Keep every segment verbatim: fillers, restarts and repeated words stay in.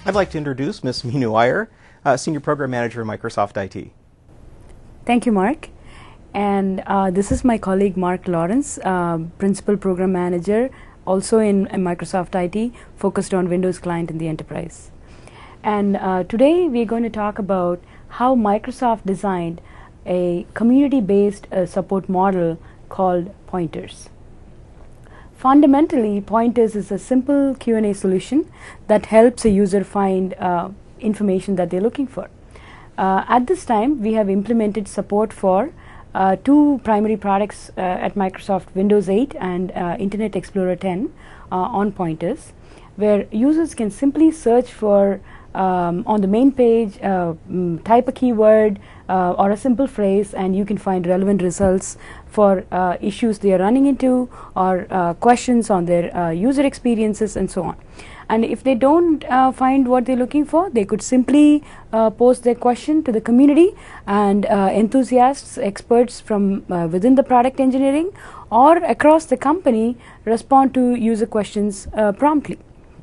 I'd like to introduce Miz Meenu Iyer, uh, Senior Program Manager at Microsoft I T. Thank you, Mark. And uh, this is my colleague Mark Lawrence, uh, Principal Program Manager, also in, in Microsoft I T, focused on Windows Client in the enterprise. And uh, today we're going to talk about how Microsoft designed a community-based uh, support model called Pointers. Fundamentally, Pointers is a simple Q and A solution that helps a user find uh, information that they're looking for. Uh, at this time, we have implemented support for uh, two primary products uh, at Microsoft, Windows eight and uh, Internet Explorer ten uh, on Pointers, where users can simply search for um, on the main page, uh, mm, type a keyword uh, or a simple phrase, and you can find relevant results for uh, issues they are running into, or uh, questions on their uh, user experiences, and so on. And if they don't uh, find what they're looking for, they could simply uh, post their question to the community, and uh, enthusiasts, experts from uh, within the product engineering or across the company respond to user questions uh, promptly.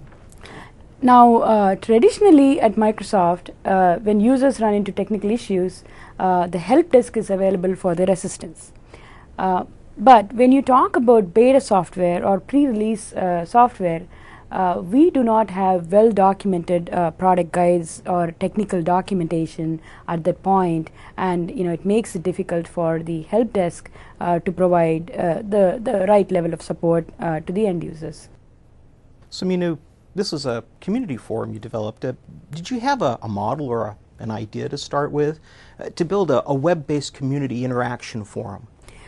Now, uh, traditionally at Microsoft, uh, when users run into technical issues, uh, the help desk is available for their assistance. Uh, but when you talk about beta software or pre-release uh, software, uh, we do not have well-documented uh, product guides or technical documentation at that point, and you know it makes it difficult for the help desk uh, to provide uh, the the right level of support uh, to the end users. So, Meenu, this is a community forum you developed. Uh, did you have a, a model or a, an idea to start with uh, to build a, a web-based community interaction forum?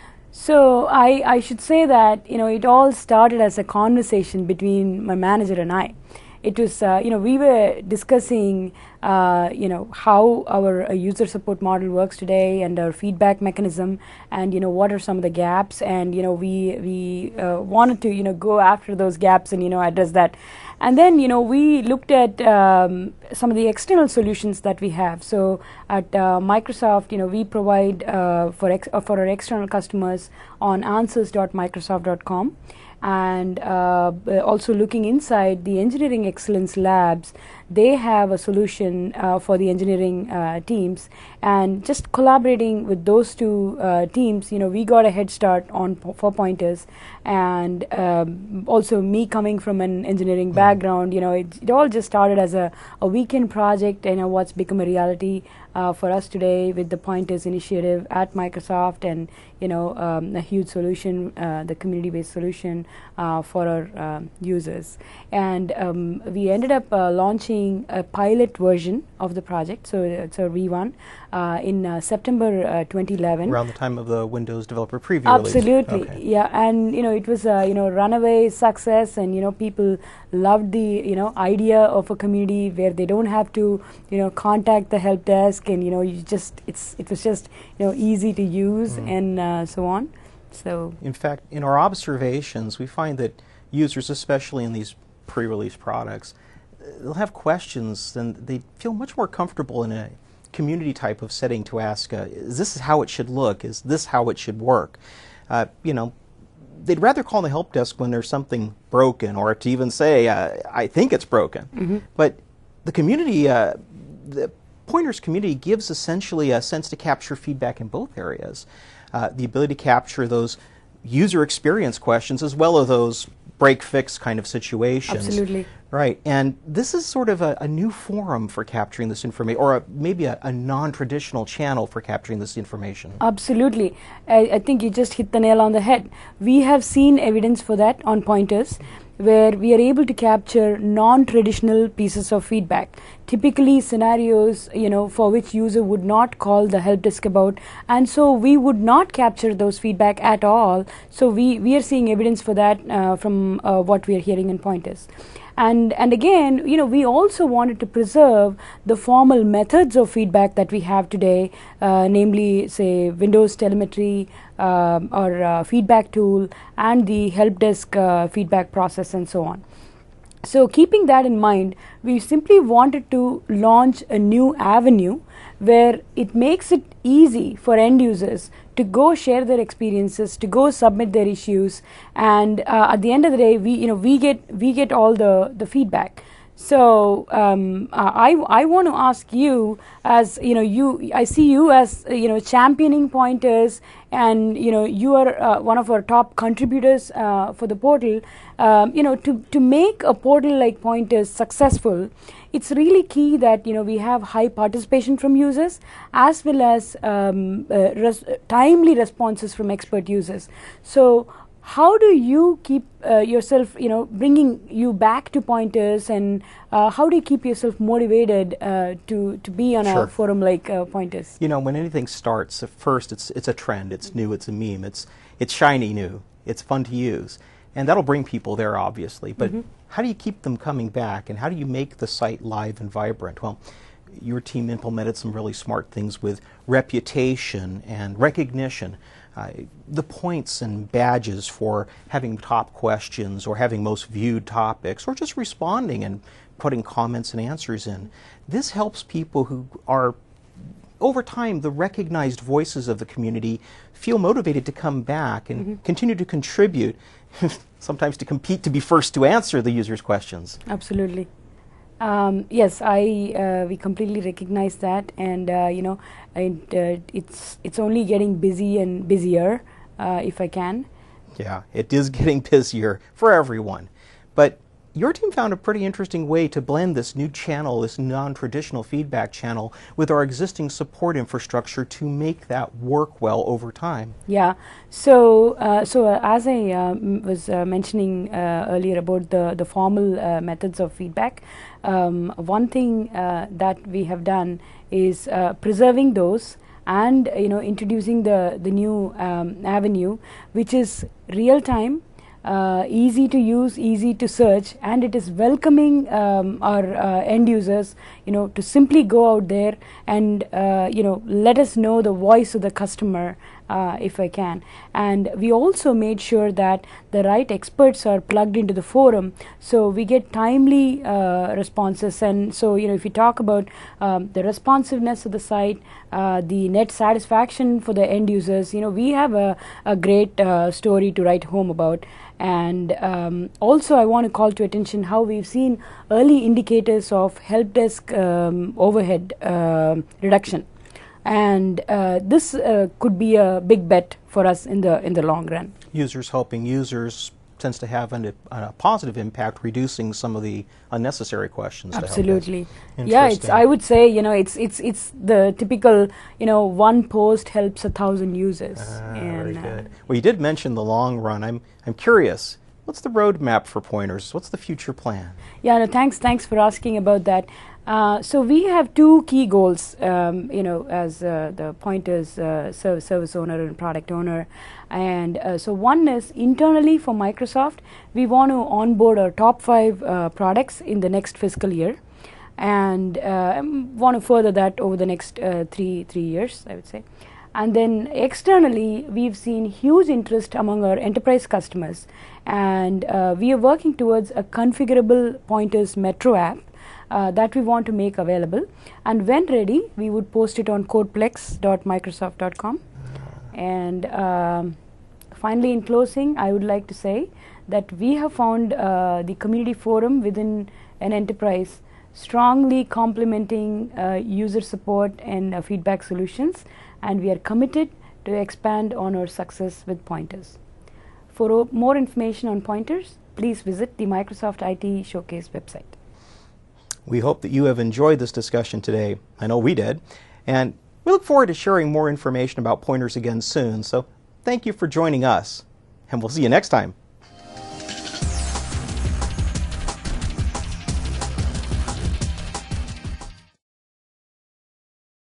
So I, I should say that you know it all started as a conversation between my manager and I. It was uh, you know we were discussing uh, you know how our uh, user support model works today and our feedback mechanism, and you know what are some of the gaps, and you know we we uh, wanted to you know go after those gaps and you know address that. And then you know we looked at um, some of the external solutions that we have. So at uh, Microsoft, you know we provide uh, for ex uh, for our external customers on answers dot microsoft dot com, and uh, also looking inside the engineering excellence labs, they have a solution uh, for the engineering uh, teams, and just collaborating with those two uh, teams, you know we got a head start on for Pointers. And um, also me coming from an engineering mm. background, you know it, it all just started as a, a weekend project, and you know, what's become a reality uh, for us today with the Pointers initiative at Microsoft, and you know um, a huge solution, uh, the community-based solution uh, for our uh, users. And um, we ended up uh, launching a pilot version of the project, so it's a V one uh, in uh, September uh, twenty eleven. Around the time of the Windows Developer Preview Absolutely, release. Okay. Yeah, and you know it was a you know runaway success, and you know people loved the you know idea of a community where they don't have to you know contact the help desk, and you know you just it's it was just you know easy to use mm. and uh, so on. So in fact, in our observations, we find that users, especially in these pre-release products, they'll have questions, and they feel much more comfortable in a community type of setting to ask, uh, is this how it should look? Is this how it should work? Uh, you know, they'd rather call the help desk when there's something broken, or to even say, uh, I think it's broken. Mm-hmm. But the community, uh, the Pointers community gives essentially a sense to capture feedback in both areas. Uh, the ability to capture those user experience questions as well as those break-fix kind of situations. Absolutely. Right, and this is sort of a, a new forum for capturing this information, or a, maybe a, a non-traditional channel for capturing this information. Absolutely. I, I think you just hit the nail on the head. We have seen evidence for that on Pointers, where we are able to capture non-traditional pieces of feedback, typically scenarios you know for which user would not call the help desk about, and so we would not capture those feedback at all. So we we are seeing evidence for that uh, from uh, what we are hearing in Pointers. And and again, you know, we also wanted to preserve the formal methods of feedback that we have today, uh, namely, say, Windows telemetry um, or uh, feedback tool, and the help desk uh, feedback process, and so on. So keeping that in mind, we simply wanted to launch a new avenue where it makes it easy for end users to go share their experiences, to go submit their issues, and uh, at the end of the day, we you know we get we get all the the feedback. So um, uh, I I want to ask you, as you know, you I see you as uh, you know championing pointers, and you know you are uh, one of our top contributors uh, for the portal. Um, you know, to to make a portal like Pointers successful, it's really key that you know we have high participation from users as well as um, uh, res timely responses from expert users. So how do you keep uh, yourself, you know, bringing you back to Pointers, and uh, how do you keep yourself motivated uh, to to be on Sure. a forum like uh, Pointers? You know, when anything starts, at first it's it's a trend, it's new, it's a meme, it's it's shiny new, it's fun to use, and that'll bring people there, obviously. But mm-hmm. how do you keep them coming back, and how do you make the site live and vibrant? Well, your team implemented some really smart things with reputation and recognition. Uh, the points and badges for having top questions or having most viewed topics or just responding and putting comments and answers in. This helps people who are, over time, the recognized voices of the community feel motivated to come back and mm-hmm. continue to contribute, sometimes to compete to be first to answer the users' questions. Absolutely. Um, yes, I uh, we completely recognize that, and uh, you know, it, uh, it's it's only getting busy and busier, uh, if I can. Yeah, it is getting busier for everyone, but your team found a pretty interesting way to blend this new channel, this non-traditional feedback channel, with our existing support infrastructure to make that work well over time. Yeah. So, uh, so uh, as I uh, was uh, mentioning uh, earlier about the the formal uh, methods of feedback, um, one thing uh, that we have done is uh, preserving those, and you know, introducing the the new um, avenue, which is real time. Uh, easy to use, easy to search, and it is welcoming um, our uh, end users, you know, to simply go out there and uh, you know, let us know the voice of the customer, uh, if I can. And we also made sure that the right experts are plugged into the forum, so we get timely uh, responses. And so, you know, if you talk about um, the responsiveness of the site, uh, the net satisfaction for the end users, you know, we have a, a great uh, story to write home about. And um, also I want to call to attention how we've seen early indicators of help desk um, overhead uh, reduction, and uh, this uh, could be a big bet for us in the in the long run. Users helping users tends to have an, a positive impact, reducing some of the unnecessary questions. Absolutely. Yeah, it's, I would say, you know, it's it's it's the typical, you know, one post helps a thousand users. Ah, and, very good. Uh, well, you did mention the long run. I'm I'm curious. What's the roadmap for Pointers? What's the future plan? Yeah, no, thanks thanks for asking about that. Uh, so we have two key goals, um, you know, as uh, the Pointers uh, service, service owner and product owner. And uh, so one is internally for Microsoft, we want to onboard our top five uh, products in the next fiscal year, and uh, want to further that over the next uh, three three years, I would say. And then externally, we've seen huge interest among our enterprise customers, and uh, we are working towards a configurable Pointers Metro app Uh, that we want to make available, and when ready we would post it on codeplex dot microsoft dot com. And um, finally, in closing, I would like to say that we have found uh, the community forum within an enterprise strongly complementing uh, user support and uh, feedback solutions, and we are committed to expand on our success with Pointers. For o- more information on Pointers, please visit the Microsoft I T Showcase website. We hope that you have enjoyed this discussion today. I know we did. And we look forward to sharing more information about Pointers again soon. So thank you for joining us, and we'll see you next time.